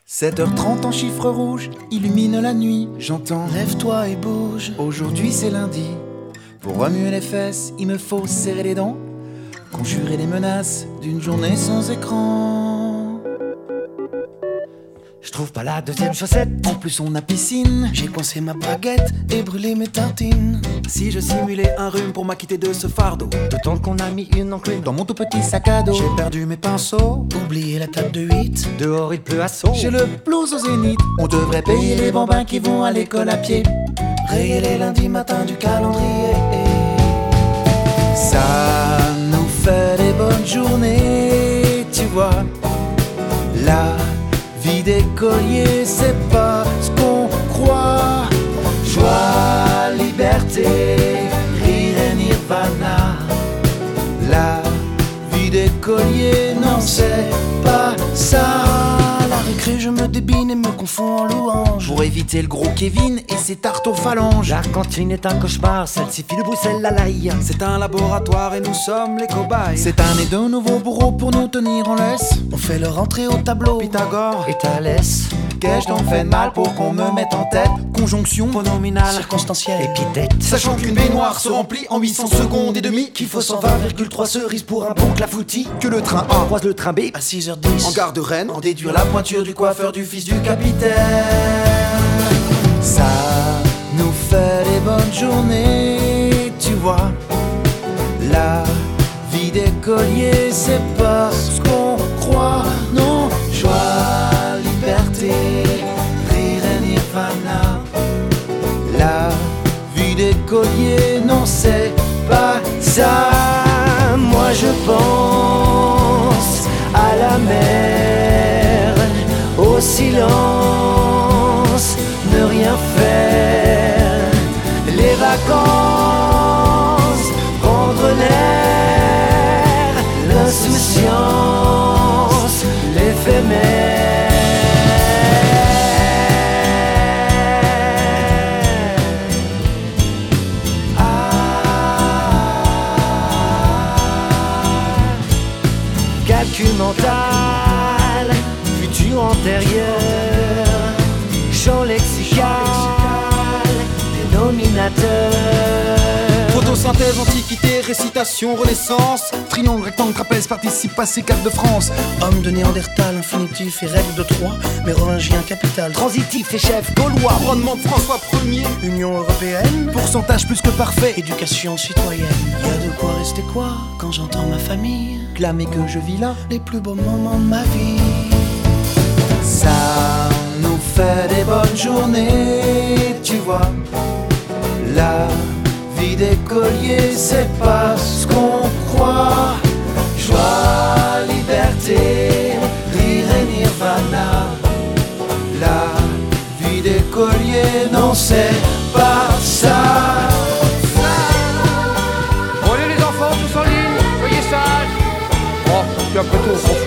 7h30 en chiffre rouge illumine la nuit. J'entends lève-toi et bouge. Aujourd'hui c'est lundi. Pour remuer les fesses, il me faut serrer les dents, conjurer les menaces d'une journée sans écran. Je trouve pas la deuxième chaussette. En plus on a piscine. J'ai coincé ma baguette et brûlé mes tartines. Si je simulais un rhume pour m'acquitter de ce fardeau, D'autant qu'on a mis une enclume dans mon tout petit sac à dos, J'ai perdu mes pinceaux. oublié la table de 8. Dehors il pleut à saut. J'ai le blues au zénith. On devrait payer les bambins qui vont à l'école à pied. Rayer les lundis matins du calendrier. Ça nous fait des bonnes journées, tu vois. La vie d'écolier, c'est pas ce qu'on croit. Joie, liberté, rire et nirvana. La vie d'écolier, non, c'est pas ça. À la récré je me débine et me confonds en louange. Pour éviter le gros Kevin et ses tartes aux phalanges. La cantine est un cauchemar, celle-ci file de Bruxelles à l'ail. C'est un laboratoire et nous sommes les cobayes. Cette année de nouveaux bourreaux pour nous tenir en laisse. On fait leur entrée au tableau. Pythagore, Et Thalès, Qu'ai-je donc fait de mal pour qu'on me mette en tête? Conjonction, pronominal, circonstanciel, épithète. sachant qu'une baignoire se remplit en 800 secondes et demie. Qu'il faut 120,3 cerises pour un bon clafoutis. Que le train A Croise le train B à 6h10. en gare de Rennes, en déduire la pointure du coiffeur du fils du capitaine. Ça nous fait des bonnes journées, tu vois. La vie d'écolier, c'est pas ce qu'on croit. Non, joie, liberté, rire et nirvana. La vie d'écolier, non, c'est pas ça. Moi je pense à la mer, au silence, ne rien faire, les vacances, prendre l'air, l'insouciance, l'éphémère. Calcul mental, futur antérieur, champ lexical, dénominateur. photosynthèse, antiquité, récitation, renaissance. Triangle, rectangle, trapèze, participe passé, carte de France. Homme de Néandertal, infinitif et règle de 3, mérovingien capital, transitif et chef gaulois, Couronnement de François Ier. Union européenne, Pourcentage plus que parfait. éducation citoyenne. Y a de quoi rester quoi quand j'entends ma famille, Clamer que je vis là. les plus beaux moments de ma vie. Ça nous fait des bonnes journées, tu vois. La vie d'écolier, c'est pas ce qu'on croit. Joie, liberté, rire et nirvana. La vie d'écolier, non, c'est pas ça. Bon allez les enfants, tous en ligne, soyez sages. Oh, puis après tout, on s'en fout.